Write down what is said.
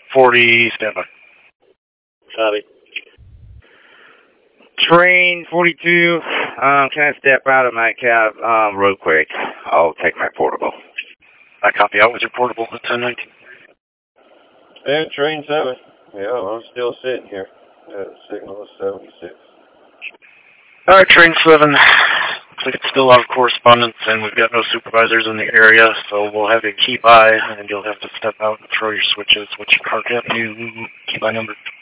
40, standby. Copy. Train 42, can I step out of my cab real quick? I'll take my portable. I copy out with your portable at 1019. Yeah, train 7. Yeah, I'm still sitting here. Signal is 76. Alright, train 7. Looks like it's still out of correspondence, and we've got no supervisors in the area, so we'll have you key by, and you'll have to step out and throw your switches. What's your car cap? Key by number?